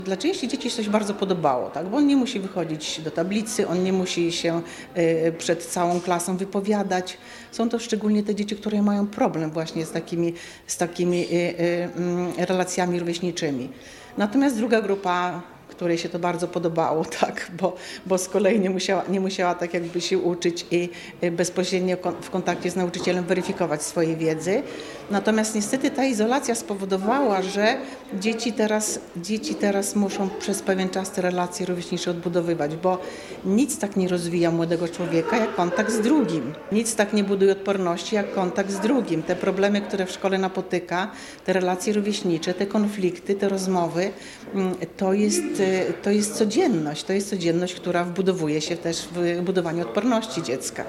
Dla części dzieci się coś bardzo podobało, tak? Bo on nie musi wychodzić do tablicy, on nie musi się przed całą klasą wypowiadać. Są to szczególnie te dzieci, które mają problem właśnie z takimi relacjami rówieśniczymi. Natomiast druga grupa, której się to bardzo podobało, tak, bo z kolei nie musiała tak jakby się uczyć i bezpośrednio w kontakcie z nauczycielem weryfikować swojej wiedzy. Natomiast niestety ta izolacja spowodowała, że dzieci teraz muszą przez pewien czas te relacje rówieśnicze odbudowywać, bo nic tak nie rozwija młodego człowieka jak kontakt z drugim. Nic tak nie buduje odporności jak kontakt z drugim. Te problemy, które w szkole napotyka, te relacje rówieśnicze, te konflikty, te rozmowy, to jest codzienność, która wbudowuje się też w budowaniu odporności dziecka.